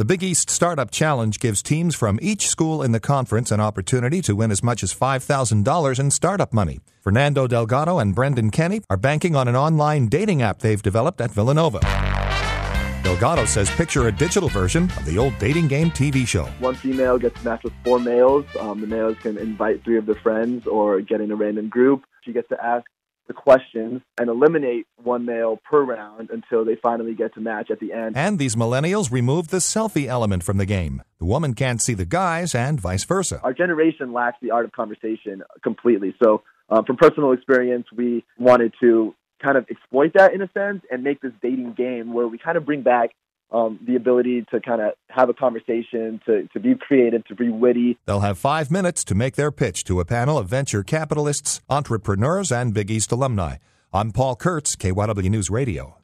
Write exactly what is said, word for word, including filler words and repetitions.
The Big East Startup Challenge gives teams from each school in the conference an opportunity to win as much as five thousand dollars in startup money. Fernando Delgado and Brendan Kenny are banking on an online dating app they've developed at Villanova. Delgado says picture a digital version of the old dating game T V show. One female gets matched with four males. Um, the males can invite three of their friends or get in a random group. She gets to ask the questions and eliminate one male per round until they finally get to match at the end. And these millennials removed the selfie element from the game. The woman can't see the guys and vice versa. Our generation lacks the art of conversation completely. So um, from personal experience, we wanted to kind of exploit that in a sense and make this dating game where we kind of bring back um, the ability to kind of have a conversation, to, to be creative, to be witty. They'll have five minutes to make their pitch to a panel of venture capitalists, entrepreneurs, and Big East alumni. I'm Paul Kurtz, K Y W News Radio.